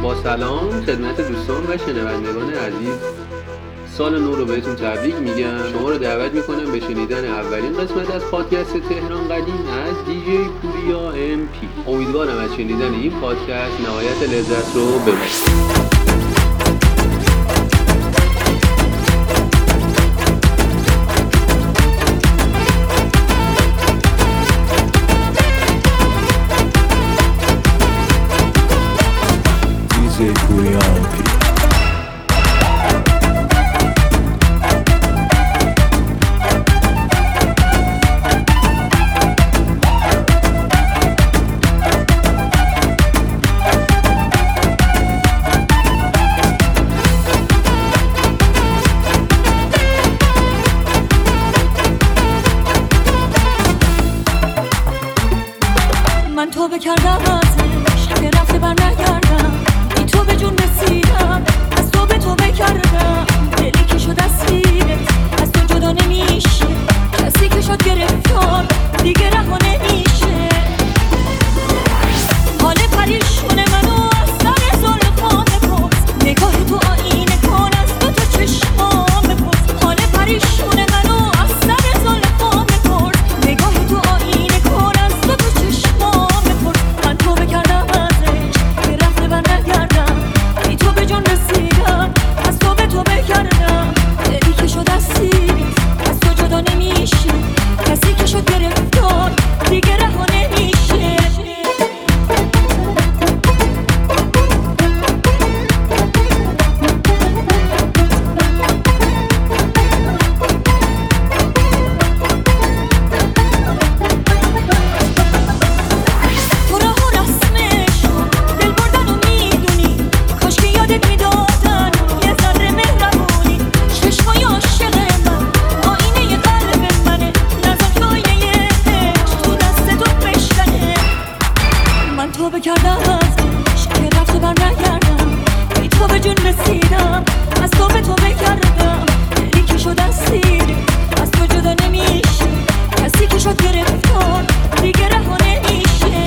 با سلام خدمت دوستان و شنوندگان عزیز، سال نو رو بهتون تبریک میگم. شما رو دعوت میکنم به شنیدن اولین قسمت از پادکست تهران قدیم از دیجی پوریا ام پی. امیدوارم از شنیدن این پادکست نهایت لذت رو ببرید. من توبه کردم ازش که رفته بر نگردم، بی تو به جون رسیدم، از تو به توبه کردم. دلی که شد اسیرت از تو جدا نمیشه، کسی که شد گرفتار دیگه رها نمیشه. حال پریشون منو از سر زلفان بپرس، نگاه تو آینه کن از دو تا چشمام بپرس. حال پریشون منو از سر زلفان بپرس، نگاه تو آینه کن از دو تا چشمام. من توبه کردم ازش که رفته بر نگردم، بی تو به جون رسیدم، از تو به توبه کردم. دلی که شد اسیری از تو جدا نمیشه، کسی که شد گرفتار دیگه رها نمیشه. توبه کردم ازش که رفته بر نگردم، بی تو به جون رسیدم، از تو به توبه کردم. دلی که شد اسیری از تو جدا نمیشه، کسی که شد گرفتار دیگه رها نمیشه.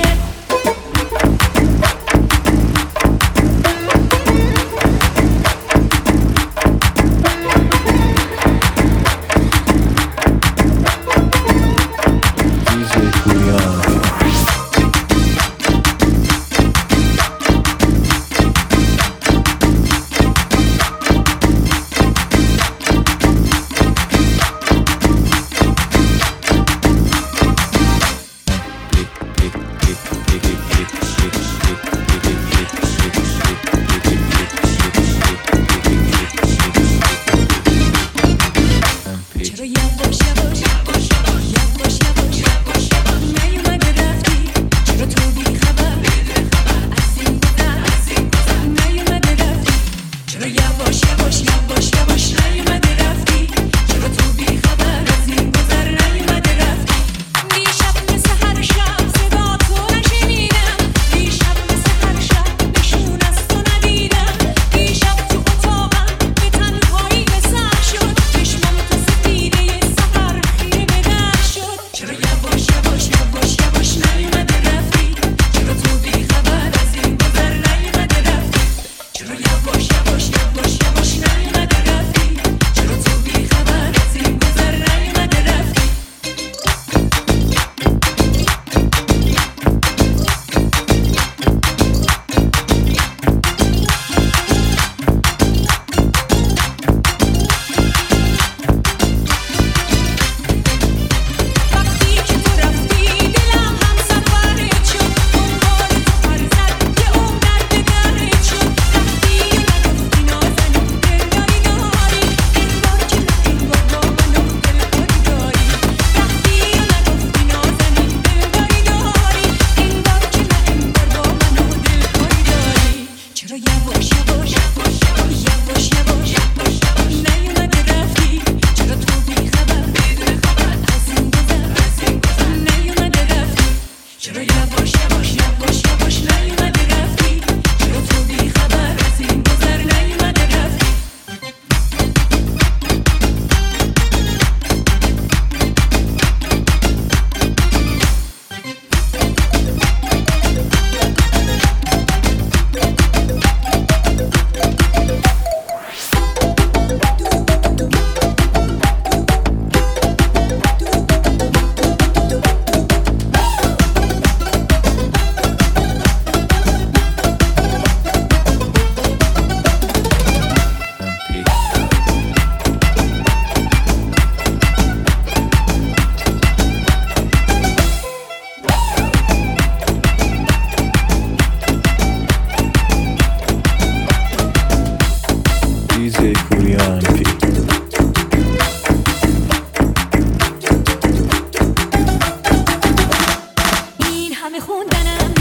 بدنم